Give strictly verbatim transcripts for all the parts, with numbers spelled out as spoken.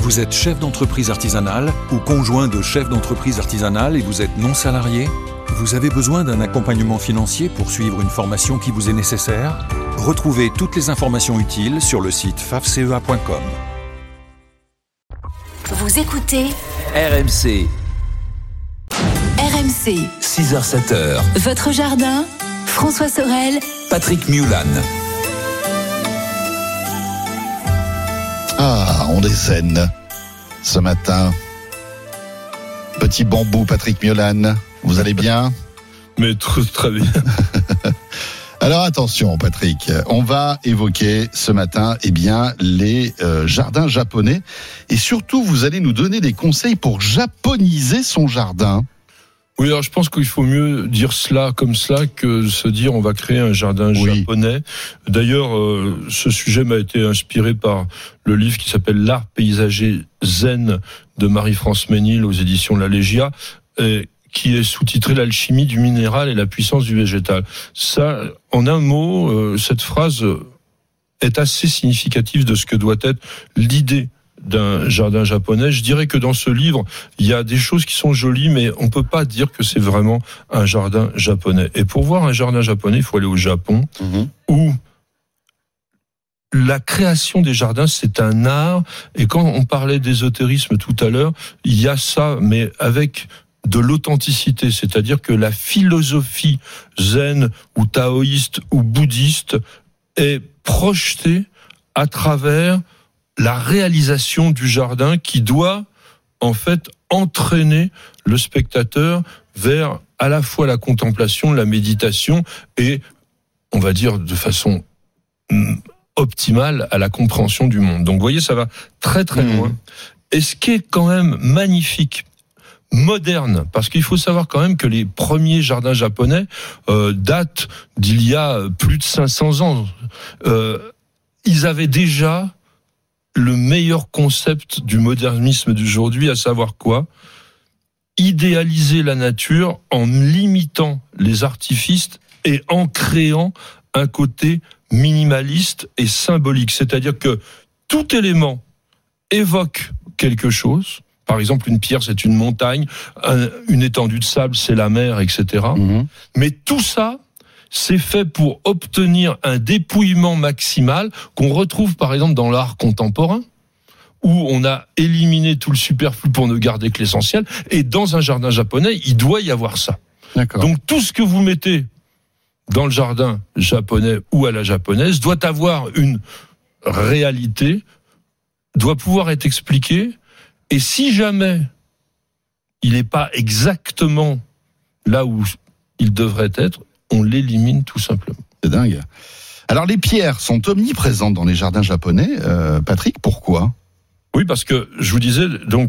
Vous êtes chef d'entreprise artisanale ou conjoint de chef d'entreprise artisanale et vous êtes non salarié ? Vous avez besoin d'un accompagnement financier pour suivre une formation qui vous est nécessaire ? Retrouvez toutes les informations utiles sur le site fafcea point com. Vous écoutez R M C. R M C. six heures sept heures. Votre jardin, François Sorel, Patrick Mulan. Ah, on décène ce matin. Petit bambou, Patrick Mulan. Vous allez bien ? Mais très, très bien. Alors attention, Patrick, on va évoquer ce matin, eh bien, les euh, jardins japonais. Et surtout, vous allez nous donner des conseils pour japoniser son jardin. Oui, alors je pense qu'il faut mieux dire cela comme cela que se dire on va créer un jardin oui. japonais. D'ailleurs, euh, ce sujet m'a été inspiré par le livre qui s'appelle L'art paysager zen de Marie-France Ménil aux éditions La Légia, et qui est sous-titré L'alchimie du minéral et la puissance du végétal. Ça, en un mot, euh, cette phrase est assez significative de ce que doit être l'idée d'un jardin japonais. Je dirais que dans ce livre, il y a des choses qui sont jolies, mais on peut pas dire que c'est vraiment un jardin japonais. Et pour voir un jardin japonais, il faut aller au Japon, mmh. où la création des jardins, c'est un art. Et quand on parlait d'ésotérisme tout à l'heure, il y a ça, mais avec de l'authenticité, c'est-à-dire que la philosophie zen ou taoïste ou bouddhiste est projetée à travers la réalisation du jardin qui doit en fait entraîner le spectateur vers à la fois la contemplation, la méditation et, on va dire de façon optimale, à la compréhension du monde. Donc vous voyez, ça va très très loin. Mmh. Et ce qui est quand même magnifique, moderne, parce qu'il faut savoir quand même que les premiers jardins japonais euh, datent d'il y a plus de cinq cents ans. Euh, ils avaient déjà le meilleur concept du modernisme d'aujourd'hui, à savoir quoi ? Idéaliser la nature en limitant les artifices et en créant un côté minimaliste et symbolique. C'est-à-dire que tout élément évoque quelque chose. Par exemple, une pierre, c'est une montagne, une étendue de sable, c'est la mer, et cetera. Mmh. Mais tout ça, c'est fait pour obtenir un dépouillement maximal qu'on retrouve par exemple dans l'art contemporain, où on a éliminé tout le superflu pour ne garder que l'essentiel. Et dans un jardin japonais, il doit y avoir ça. D'accord. Donc tout ce que vous mettez dans le jardin japonais ou à la japonaise doit avoir une réalité, doit pouvoir être expliqué. Et si jamais il n'est pas exactement là où il devrait être, on l'élimine tout simplement. C'est dingue. Alors les pierres sont omniprésentes dans les jardins japonais. Euh, Patrick, pourquoi ? Oui, parce que je vous disais, donc,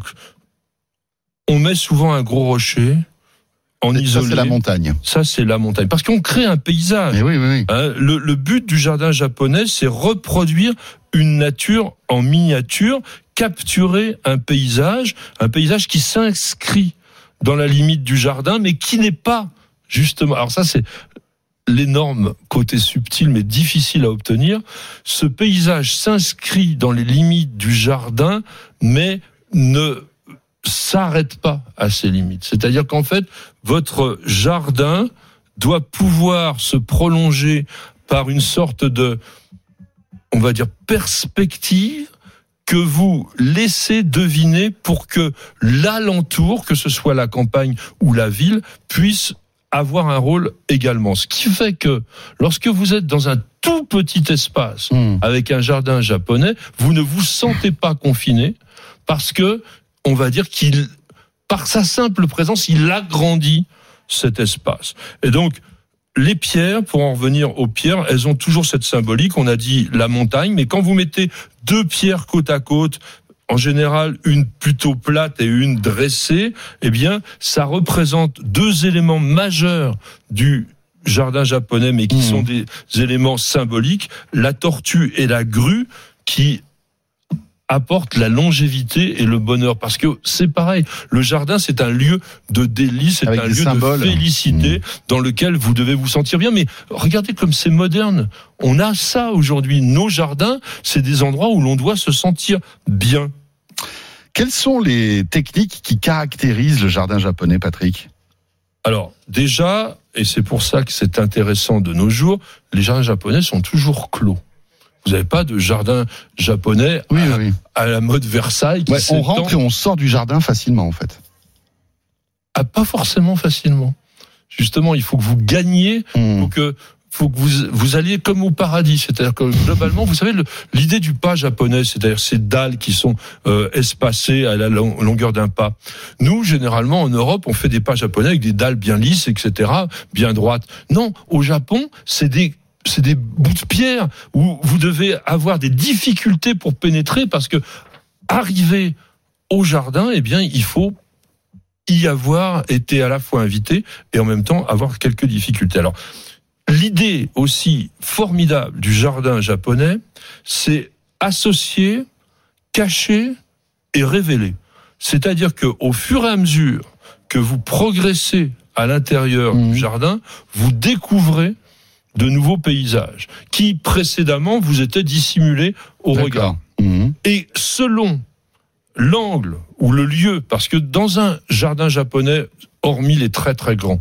on met souvent un gros rocher en ça, isolé. Ça, c'est la montagne. Ça, c'est la montagne. Parce qu'on crée un paysage. Mais oui, oui, oui. Hein, le, le but du jardin japonais, c'est reproduire une nature en miniature, capturer un paysage, un paysage qui s'inscrit dans la limite du jardin, mais qui n'est pas justement... Alors ça, c'est l'énorme côté subtil, mais difficile à obtenir. Ce paysage s'inscrit dans les limites du jardin, mais ne s'arrête pas à ces limites. C'est-à-dire qu'en fait, votre jardin doit pouvoir se prolonger par une sorte de, on va dire, perspective que vous laissez deviner pour que l'alentour, que ce soit la campagne ou la ville, puisse avoir un rôle également. Ce qui fait que lorsque vous êtes dans un tout petit espace mmh. avec un jardin japonais, vous ne vous sentez pas confiné parce que, on va dire qu'il, par sa simple présence, il agrandit cet espace. Et donc, les pierres, pour en revenir aux pierres, elles ont toujours cette symbolique. On a dit la montagne, mais quand vous mettez deux pierres côte à côte, en général une plutôt plate et une dressée, eh bien, ça représente deux éléments majeurs du jardin japonais, mais qui mmh. sont des éléments symboliques, la tortue et la grue, qui apporte la longévité et le bonheur, parce que c'est pareil, le jardin c'est un lieu de délice, c'est Avec un lieu symboles. de félicité mmh. dans lequel vous devez vous sentir bien. Mais regardez comme c'est moderne, on a ça aujourd'hui, nos jardins, c'est des endroits où l'on doit se sentir bien. Quelles sont les techniques qui caractérisent le jardin japonais, Patrick ? Alors, déjà, et c'est pour ça que c'est intéressant de nos jours, les jardins japonais sont toujours clos. Vous n'avez pas de jardin japonais oui, à, oui. à la mode Versailles. Qui ouais, on rentre et on sort du jardin facilement, en fait. Ah, pas forcément facilement. Justement, il faut que vous gagniez, mmh. faut que, faut que vous, vous alliez comme au paradis. C'est-à-dire que globalement, vous savez, le, l'idée du pas japonais, c'est-à-dire ces dalles qui sont euh, espacées à la long, longueur d'un pas. Nous, généralement, en Europe, on fait des pas japonais avec des dalles bien lisses, et cetera, bien droites. Non, au Japon, c'est des c'est des bouts de pierre où vous devez avoir des difficultés pour pénétrer parce que arriver au jardin, eh bien, il faut y avoir été à la fois invité et en même temps avoir quelques difficultés. Alors, l'idée aussi formidable du jardin japonais, c'est associer, cacher et révéler. C'est-à-dire que au fur et à mesure que vous progressez à l'intérieur mmh. du jardin, vous découvrez de nouveaux paysages qui précédemment vous étaient dissimulés au D'accord. regard. Mmh. Et selon l'angle ou le lieu, parce que dans un jardin japonais, hormis les très très grands,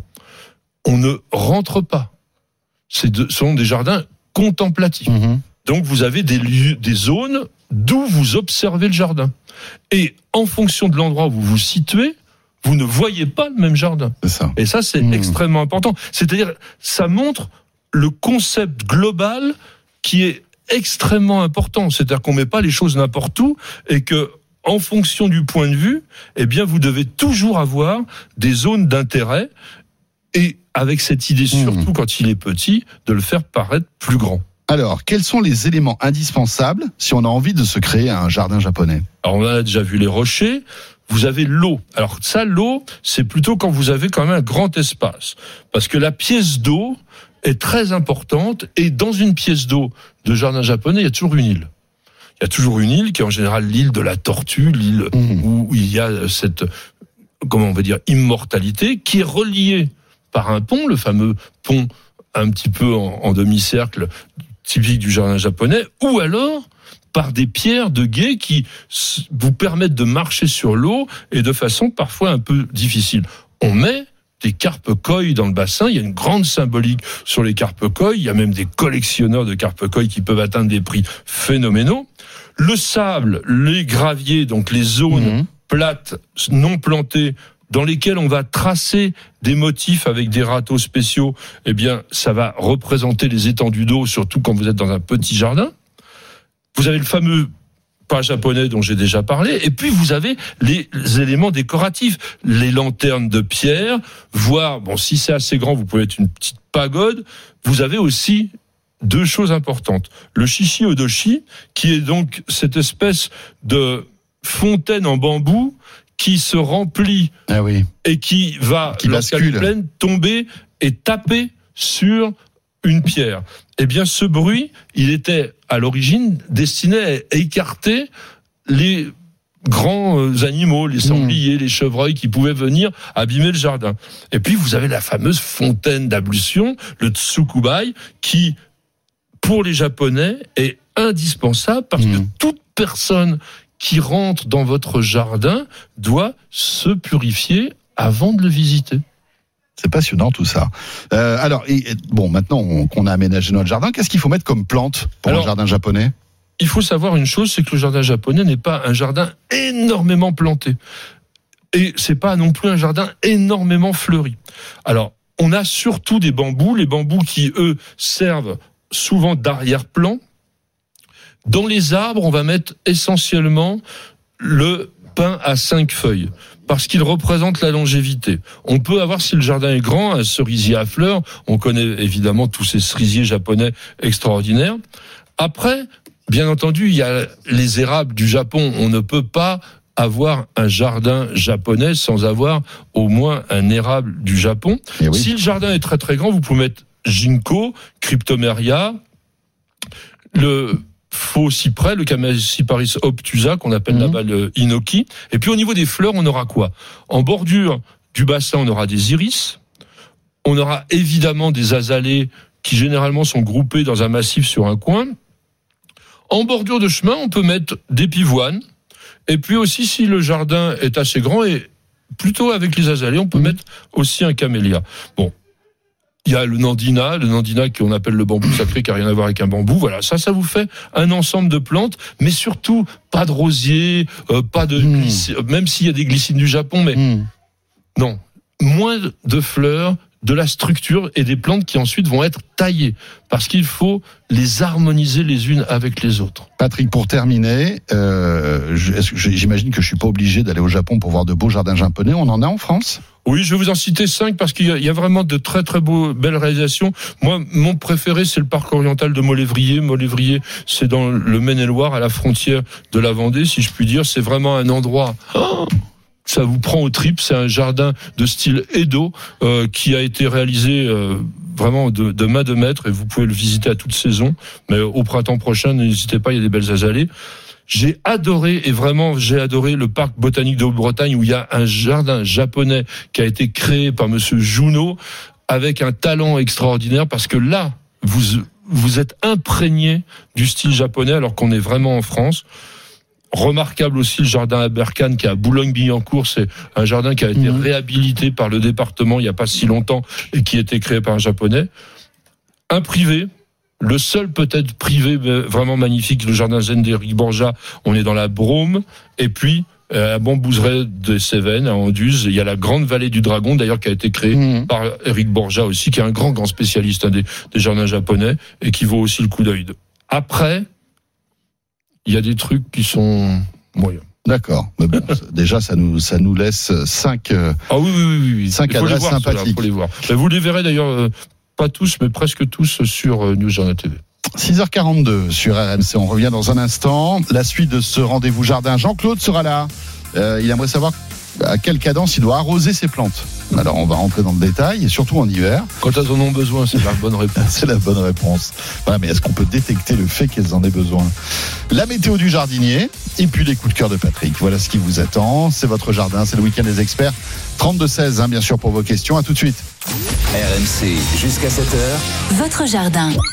on ne rentre pas. C'est de, ce sont des jardins contemplatifs. Mmh. Donc vous avez des lieux, des zones d'où vous observez le jardin. Et en fonction de l'endroit où vous vous situez, vous ne voyez pas le même jardin. C'est ça. Et ça, c'est mmh. extrêmement important. C'est-à-dire, ça montre le concept global qui est extrêmement important. C'est-à-dire qu'on met pas les choses n'importe où et que, en fonction du point de vue, eh bien, vous devez toujours avoir des zones d'intérêt et avec cette idée, surtout mmh. quand il est petit, de le faire paraître plus grand. Alors, quels sont les éléments indispensables si on a envie de se créer un jardin japonais ? Alors, on a déjà vu les rochers. Vous avez l'eau. Alors ça, l'eau, c'est plutôt quand vous avez quand même un grand espace. Parce que la pièce d'eau est très importante. Et dans une pièce d'eau de jardin japonais, il y a toujours une île. Il y a toujours une île qui est en général l'île de la tortue, l'île mmh. où il y a cette, comment on va dire, immortalité, qui est reliée par un pont, le fameux pont un petit peu en, en demi-cercle typique du jardin japonais, ou alors par des pierres de gué qui vous permettent de marcher sur l'eau et de façon parfois un peu difficile. On met des carpe koi dans le bassin, il y a une grande symbolique sur les carpe koi, il y a même des collectionneurs de carpe koi qui peuvent atteindre des prix phénoménaux. Le sable, les graviers, donc les zones mmh. plates, non plantées, dans lesquelles on va tracer des motifs avec des râteaux spéciaux, eh bien, ça va représenter les étendues d'eau, surtout quand vous êtes dans un petit jardin. Vous avez le fameux pas japonais dont j'ai déjà parlé, et puis vous avez les éléments décoratifs, les lanternes de pierre, voire, bon, si c'est assez grand, vous pouvez être une petite pagode. Vous avez aussi deux choses importantes. Le shishi odoshi, qui est donc cette espèce de fontaine en bambou qui se remplit ah oui. et qui va, qui lorsqu'elle est pleine, tomber et taper sur une pierre. Eh bien, ce bruit, il était à l'origine destiné à écarter les grands animaux, les sangliers, mmh. les chevreuils qui pouvaient venir abîmer le jardin. Et puis, vous avez la fameuse fontaine d'ablution, le tsukubai, qui, pour les Japonais, est indispensable parce mmh. que toute personne qui rentre dans votre jardin doit se purifier avant de le visiter. C'est passionnant tout ça. Euh, alors, et, bon, maintenant on, qu'on a aménagé notre jardin, qu'est-ce qu'il faut mettre comme plante pour alors, un jardin japonais ? Il faut savoir une chose, c'est que le jardin japonais n'est pas un jardin énormément planté. Et c'est pas non plus un jardin énormément fleuri. Alors, on a surtout des bambous, les bambous qui, eux, servent souvent d'arrière-plan. Dans les arbres, on va mettre essentiellement le pin à cinq feuilles, parce qu'il représente la longévité. On peut avoir, si le jardin est grand, un cerisier à fleurs. On connaît évidemment tous ces cerisiers japonais extraordinaires. Après, bien entendu, il y a les érables du Japon. On ne peut pas avoir un jardin japonais sans avoir au moins un érable du Japon. Oui. Si le jardin est très très grand, vous pouvez mettre ginkgo, cryptomeria, le faux cyprès, le Chamaecyparis obtusa, qu'on appelle mmh. là-bas le inoki. Et puis au niveau des fleurs, on aura quoi ? En bordure du bassin, on aura des iris. On aura évidemment des azalées qui généralement sont groupées dans un massif sur un coin. En bordure de chemin, on peut mettre des pivoines. Et puis aussi, si le jardin est assez grand, et plutôt avec les azalées, on peut mmh. mettre aussi un camélia. Bon. Il y a le nandina, le nandina qu'on appelle le bambou sacré, qui n'a rien à voir avec un bambou. Voilà, ça, ça vous fait un ensemble de plantes, mais surtout pas de rosier, euh, pas de mmh. glycine, même s'il y a des glycines du Japon, mais mmh. non, moins de fleurs, de la structure et des plantes qui ensuite vont être taillées, parce qu'il faut les harmoniser les unes avec les autres. Patrick, pour terminer, euh, j'imagine que je suis pas obligé d'aller au Japon pour voir de beaux jardins japonais. On en a en France ? Oui, je vais vous en citer cinq parce qu'il y a, il y a vraiment de très très beaux, belles réalisations. Moi, mon préféré, c'est le parc oriental de Molévrier. Molévrier, c'est dans le Maine-et-Loire, à la frontière de la Vendée, si je puis dire. C'est vraiment un endroit... Oh, ça vous prend aux tripes. C'est un jardin de style Edo euh, qui a été réalisé... Euh, vraiment de, de main de maître, et vous pouvez le visiter à toute saison. Mais au printemps prochain, n'hésitez pas, il y a des belles azalées. J'ai adoré, et vraiment j'ai adoré le parc botanique de Haute-Bretagne, où il y a un jardin japonais qui a été créé par monsieur Juno, avec un talent extraordinaire, parce que là, vous, vous êtes imprégné du style japonais, alors qu'on est vraiment en France. Remarquable aussi le jardin Abercane qui est à Boulogne-Billancourt, c'est un jardin qui a été mmh. réhabilité par le département il n'y a pas si longtemps et qui a été créé par un japonais. Un privé, le seul peut-être privé vraiment magnifique, le jardin zen d'Éric Borja, on est dans la Brome, et puis à Bambouzeret de Cévennes, à Anduze, il y a la grande vallée du Dragon d'ailleurs qui a été créée mmh. par Éric Borja aussi, qui est un grand grand spécialiste hein, des, des jardins japonais et qui vaut aussi le coup d'œil. Après, il y a des trucs qui sont moyens. D'accord. Mais bon, déjà, ça nous, ça nous laisse cinq, ah oui, oui, oui, oui. cinq adresses voir, sympathiques. Il faut les voir. Mais vous les verrez d'ailleurs, euh, pas tous, mais presque tous sur euh, News Journal T V. six heures quarante-deux sur R M C. On revient dans un instant. La suite de ce rendez-vous jardin. Jean-Claude sera là. Euh, il aimerait savoir à quelle cadence il doit arroser ses plantes. Alors on va rentrer dans le détail, et surtout en hiver. Quand elles en ont besoin, c'est la bonne réponse. C'est la bonne réponse. Voilà, mais est-ce qu'on peut détecter le fait qu'elles en aient besoin ? La météo du jardinier, et puis les coups de cœur de Patrick. Voilà ce qui vous attend. C'est votre jardin, c'est le week-end des experts. trente-deux seize, hein, bien sûr, pour vos questions. À tout de suite. R M C, jusqu'à sept heures. Votre jardin.